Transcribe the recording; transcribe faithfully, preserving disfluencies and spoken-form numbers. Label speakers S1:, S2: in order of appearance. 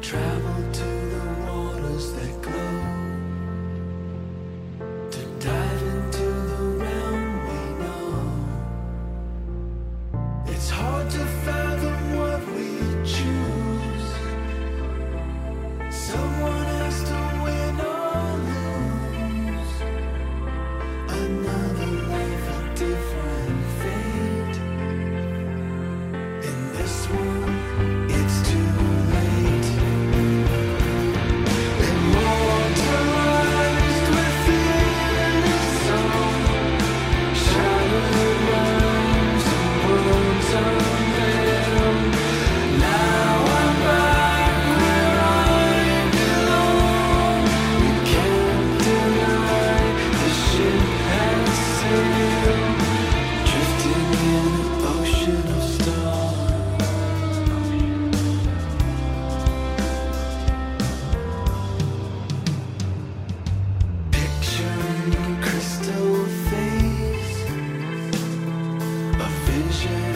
S1: travel to the waters that glow, to dive into the realm we know. It's hard to fathom what we choose. Someone has to win or lose. Another life, a different fate. In this one, it's too late. Immortalized within a song, shattered rhymes and words unveiled. Now I'm back where I belong. We can't deny the ship has sailed, drifting in an ocean of stars. Picturing crystal face, a vision